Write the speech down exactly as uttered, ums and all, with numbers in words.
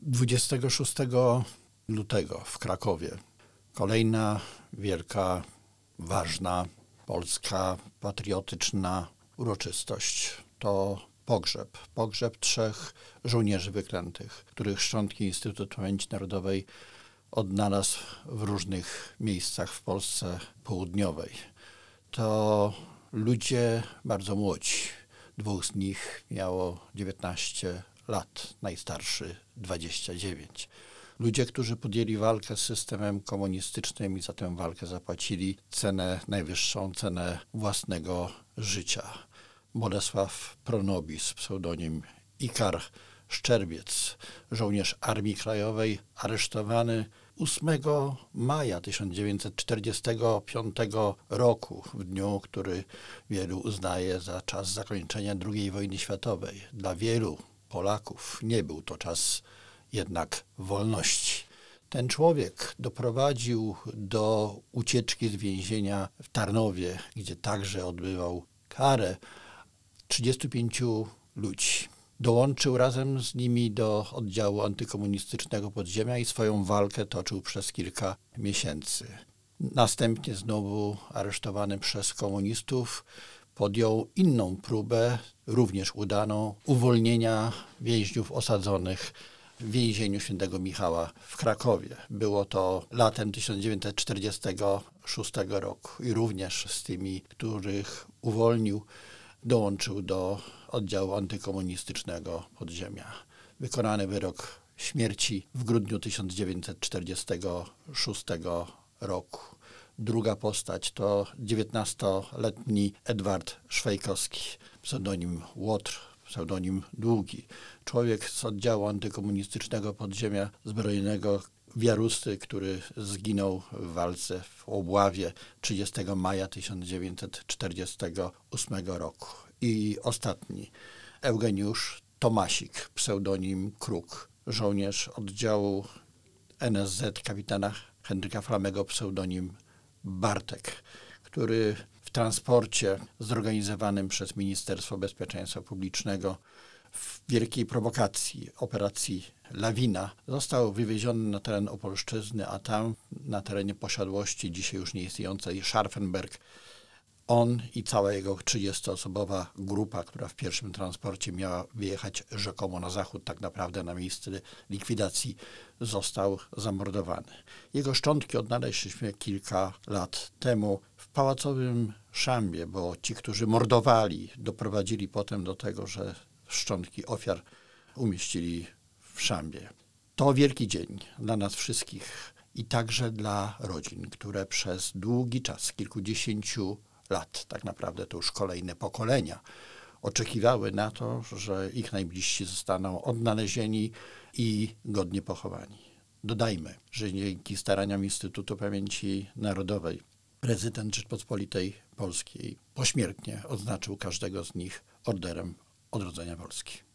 dwudziestego szóstego lutego w Krakowie kolejna wielka, ważna, polska, patriotyczna uroczystość. To pogrzeb. Pogrzeb trzech żołnierzy wyklętych, których szczątki Instytut Pamięci Narodowej odnalazł w różnych miejscach w Polsce Południowej. To ludzie bardzo młodzi. Dwóch z nich miało dziewiętnaście lat, najstarszy dwadzieścia dziewięć. Ludzie, którzy podjęli walkę z systemem komunistycznym i za tę walkę zapłacili cenę, najwyższą cenę własnego życia. Bolesław Pronobis, pseudonim Ikar Szczerbiec, żołnierz Armii Krajowej, aresztowany ósmego maja tysiąc dziewięćset czterdziestego piątego roku, w dniu, który wielu uznaje za czas zakończenia drugiej wojny światowej. Dla wielu Polaków nie był to czas jednak wolności. Ten człowiek doprowadził do ucieczki z więzienia w Tarnowie, gdzie także odbywał karę, trzydziestu pięciu ludzi. Dołączył razem z nimi do oddziału antykomunistycznego podziemia i swoją walkę toczył przez kilka miesięcy. Następnie znowu aresztowany przez komunistów podjął inną próbę, również udaną, uwolnienia więźniów osadzonych w więzieniu Świętego Michała w Krakowie. Było to latem tysiąc dziewięćset czterdziestego szóstego roku i również z tymi, których uwolnił, dołączył do oddziału antykomunistycznego podziemia. Wykonany wyrok śmierci w grudniu tysiąc dziewięćset czterdziestego szóstego roku. Druga postać to dziewiętnastoletni Edward Szwejkowski, pseudonim Łotr, pseudonim Długi. Człowiek z oddziału antykomunistycznego podziemia zbrojnego w Jarusty, który zginął w walce w Obławie trzydziestego maja tysiąc dziewięćset czterdziestego ósmego roku. I ostatni, Eugeniusz Tomasik, pseudonim Kruk, żołnierz oddziału N S Z kapitana Henryka Flamego, pseudonim Bartek, który w transporcie zorganizowanym przez Ministerstwo Bezpieczeństwa Publicznego w wielkiej prowokacji, operacji Lawina, został wywieziony na teren Opolszczyzny, a tam na terenie posiadłości dzisiaj już nieistniejącej Scharfenberg on i cała jego trzydziestoosobowa grupa, która w pierwszym transporcie miała wyjechać rzekomo na zachód, tak naprawdę na miejsce likwidacji, został zamordowany. Jego szczątki odnaleźliśmy kilka lat temu w pałacowym szambie, bo ci, którzy mordowali, doprowadzili potem do tego, że szczątki ofiar umieścili w szambie. To wielki dzień dla nas wszystkich i także dla rodzin, które przez długi czas, kilkudziesięciu lat, tak naprawdę to już kolejne pokolenia, oczekiwały na to, że ich najbliżsi zostaną odnalezieni i godnie pochowani. Dodajmy, że dzięki staraniom Instytutu Pamięci Narodowej prezydent Rzeczypospolitej Polskiej pośmiertnie odznaczył każdego z nich Orderem Odrodzenia Polski.